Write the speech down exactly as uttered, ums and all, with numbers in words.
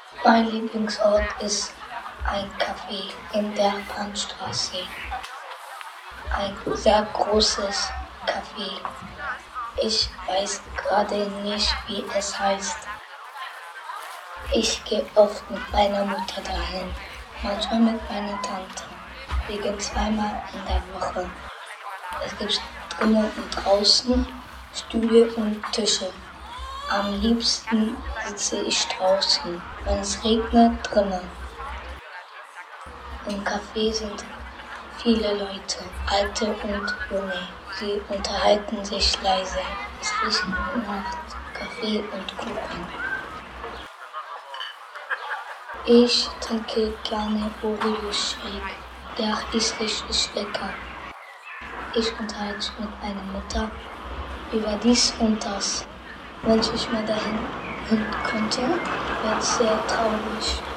Mein Lieblingsort ist ein Café in der Bahnstraße. Ein sehr großes Café. Ich weiß gerade nicht, wie es heißt. Ich gehe oft mit meiner Mutter dahin, manchmal mit meiner Tante. Wir gehen zweimal in der Woche. Es gibt drinnen und draußen Stühle und Tische. Am liebsten sitze ich draußen, wenn es regnet, drinnen. Im Café sind viele Leute, alte und junge. Sie unterhalten sich leise. Es riecht nach Kaffee und Kuchen. Ich trinke gerne Oreo-Shake. Der ist richtig lecker. Ich unterhalte mich mit meiner Mutter über dies und das. Wenn ich mir dahin hin könnte, wäre es sehr traurig.